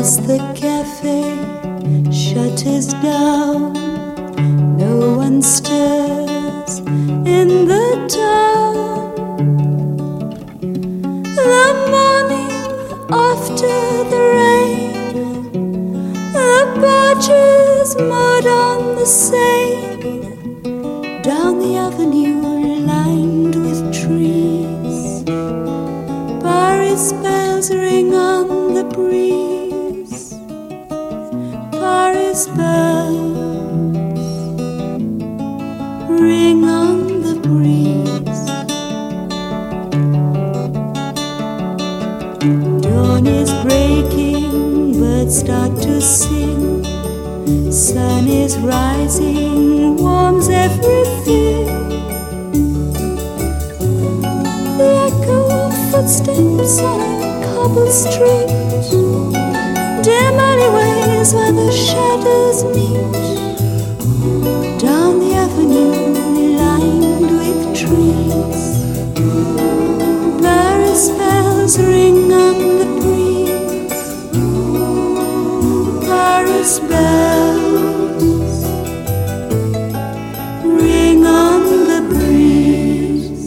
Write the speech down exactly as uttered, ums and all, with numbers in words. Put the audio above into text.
Across the cafe, shutters down, no one stirs in the town. The morning after the rain, the barges moored on the Seine, down the avenue lined with trees. Paris bells ring on the breeze. Paris bells ring on the breeze. Dawn is breaking, birds start to sing. Sun is rising, warms everything. The echo of footsteps on a cobbled street, dim alleyways where the shadows meet. Down the avenue lined with trees, Paris bells ring on the breeze. Paris bells